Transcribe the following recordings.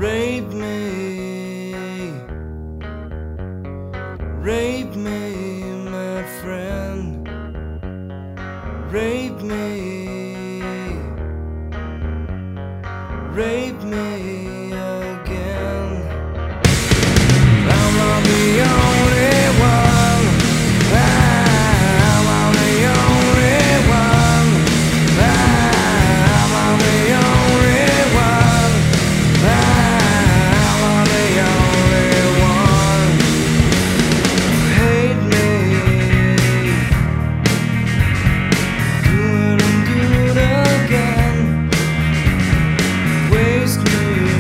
Rape me, rape me, my friend. Rape me, rape me again. I'm not the only one. I'm not the only one. I'm not the only one. I'm not the only one. Hate me, do it and do it again. Waste me,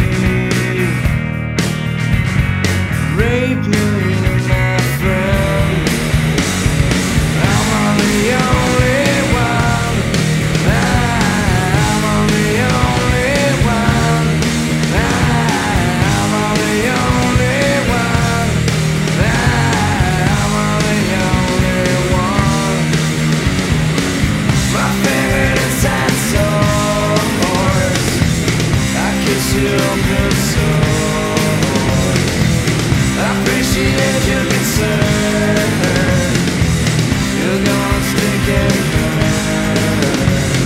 rape me, my friend. I'm on the only one. I'm on the only one. I'm on the only one. I'm on the only one. My favorite inside source. I kiss you open source. I appreciate your concern. You're gonna stick and burn.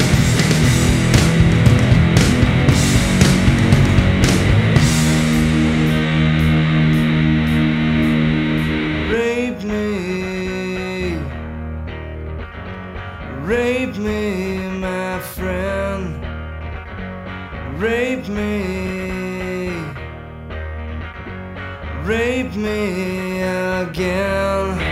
Rape me, rape me, my friend. Rape me, rape me again.